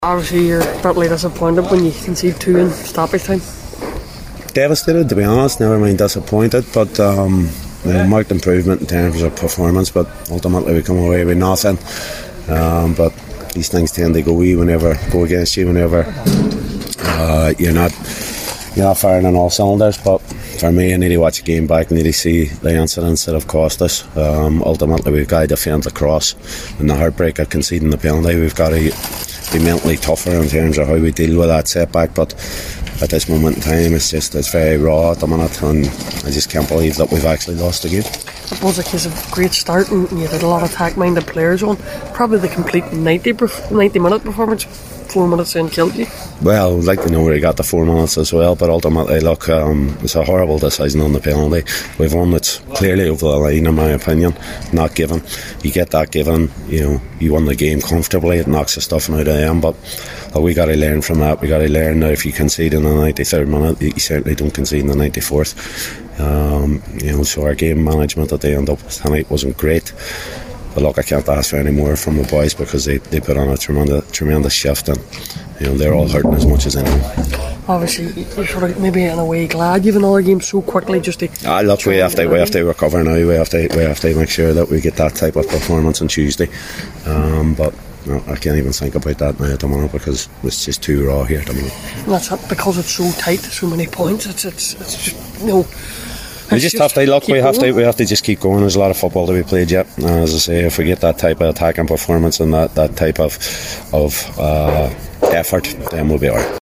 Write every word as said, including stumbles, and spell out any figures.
Obviously, you're bitterly disappointed when you concede two in stoppage time. Devastated, to be honest. Never mind disappointed, but um, uh, marked improvement in terms of performance. But ultimately, we come away with nothing. Um, but these things tend to go wee whenever go against you. Whenever uh, you're not you're not firing on all cylinders. But for me, I need to watch the game back. I need to see the incidents that have cost us. Um, ultimately, we've got to defend the cross and the heartbreak of conceding the penalty. We've got to be mentally tougher in terms of how we deal with that setback. But at this moment in time, it's just it's very raw at the minute, and I just can't believe that we've actually lost the game. It was a case of great start, and you had a lot of attack-minded players on. Probably the complete ninety, ninety minute performance. Four minutes in killed you. Well, I'd like to know where he got the four minutes as well, but ultimately, look, um, it's a horrible decision on the penalty. We've won it clearly over the line, in my opinion. Not given. You get that given, you know, you won the game comfortably. It knocks the stuffing out of them, but look, we got to learn from that. We got to learn that if you concede in the ninety-third minute, you certainly don't concede in the ninety-fourth. Um, you know, so our game management at the end of tonight wasn't great. But look, I can't ask for any more from the boys because they, they put on a tremendous tremendous shift, and you know they're all hurting as much as anyone. Obviously, you're sort of maybe in a way glad you've another game so quickly. Just to ah, look, we have to we have to recover now. We have to we have to make sure that we get that type of performance on Tuesday. Um, but no, I can't even think about that now at the moment because it's just too raw here at the moment. And that's it, because it's so tight, so many points. It's it's it's just, you know. We just, just have to look. We have going. to. We have to just keep going. There's a lot of football to be played yet. Uh, as I say, if we get that type of attacking performance and that, that type of of uh, effort, then we'll be alright.